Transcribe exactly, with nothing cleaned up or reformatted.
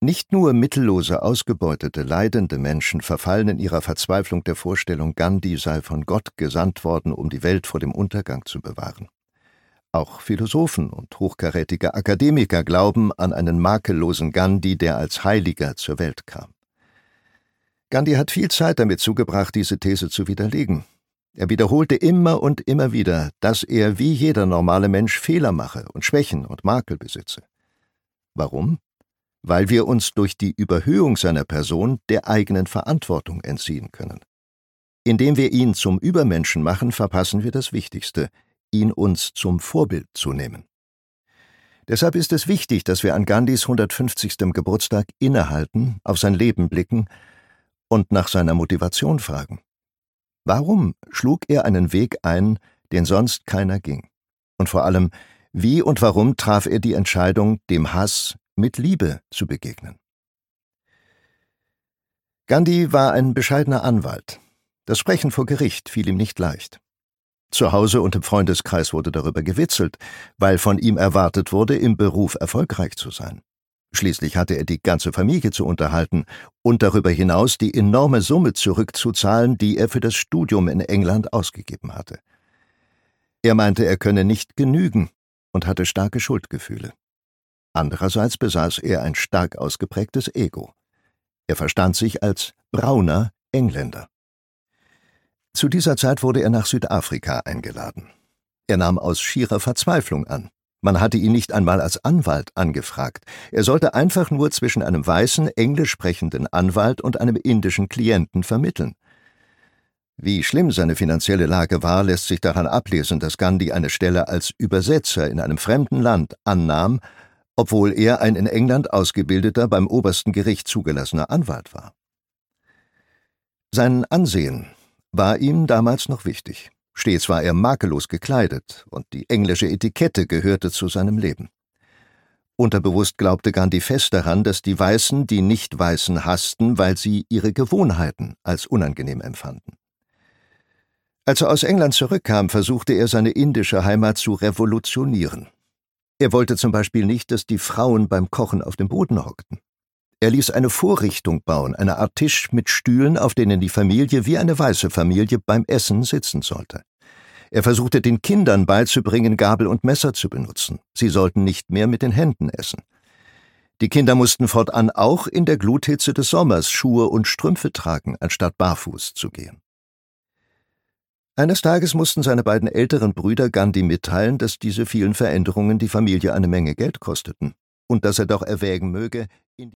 Nicht nur mittellose, ausgebeutete, leidende Menschen verfallen in ihrer Verzweiflung der Vorstellung, Gandhi sei von Gott gesandt worden, um die Welt vor dem Untergang zu bewahren. Auch Philosophen und hochkarätige Akademiker glauben an einen makellosen Gandhi, der als Heiliger zur Welt kam. Gandhi hat viel Zeit damit zugebracht, diese These zu widerlegen. Er wiederholte immer und immer wieder, dass er wie jeder normale Mensch Fehler mache und Schwächen und Makel besitze. Warum? Weil wir uns durch die Überhöhung seiner Person der eigenen Verantwortung entziehen können. Indem wir ihn zum Übermenschen machen, verpassen wir das Wichtigste, ihn uns zum Vorbild zu nehmen. Deshalb ist es wichtig, dass wir an Gandhis hundertfünfzigstem Geburtstag innehalten, auf sein Leben blicken und nach seiner Motivation fragen. Warum schlug er einen Weg ein, den sonst keiner ging? Und vor allem, wie und warum traf er die Entscheidung, dem Hass mit Liebe zu begegnen? Gandhi war ein bescheidener Anwalt. Das Sprechen vor Gericht fiel ihm nicht leicht. Zu Hause und im Freundeskreis wurde darüber gewitzelt, weil von ihm erwartet wurde, im Beruf erfolgreich zu sein. Schließlich hatte er die ganze Familie zu unterhalten und darüber hinaus die enorme Summe zurückzuzahlen, die er für das Studium in England ausgegeben hatte. Er meinte, er könne nicht genügen und hatte starke Schuldgefühle. Andererseits besaß er ein stark ausgeprägtes Ego. Er verstand sich als brauner Engländer. Zu dieser Zeit wurde er nach Südafrika eingeladen. Er nahm aus schierer Verzweiflung an. Man hatte ihn nicht einmal als Anwalt angefragt. Er sollte einfach nur zwischen einem weißen, englisch sprechenden Anwalt und einem indischen Klienten vermitteln. Wie schlimm seine finanzielle Lage war, lässt sich daran ablesen, dass Gandhi eine Stelle als Übersetzer in einem fremden Land annahm, obwohl er ein in England ausgebildeter, beim obersten Gericht zugelassener Anwalt war. Sein Ansehen war ihm damals noch wichtig. Stets war er makellos gekleidet und die englische Etikette gehörte zu seinem Leben. Unterbewusst glaubte Gandhi fest daran, dass die Weißen die Nicht-Weißen hassten, weil sie ihre Gewohnheiten als unangenehm empfanden. Als er aus England zurückkam, versuchte er seine indische Heimat zu revolutionieren. Er wollte zum Beispiel nicht, dass die Frauen beim Kochen auf dem Boden hockten. Er ließ eine Vorrichtung bauen, eine Art Tisch mit Stühlen, auf denen die Familie wie eine weiße Familie beim Essen sitzen sollte. Er versuchte den Kindern beizubringen, Gabel und Messer zu benutzen. Sie sollten nicht mehr mit den Händen essen. Die Kinder mussten fortan auch in der Gluthitze des Sommers Schuhe und Strümpfe tragen, anstatt barfuß zu gehen. Eines Tages mussten seine beiden älteren Brüder Gandhi mitteilen, dass diese vielen Veränderungen die Familie eine Menge Geld kosteten und dass er doch erwägen möge,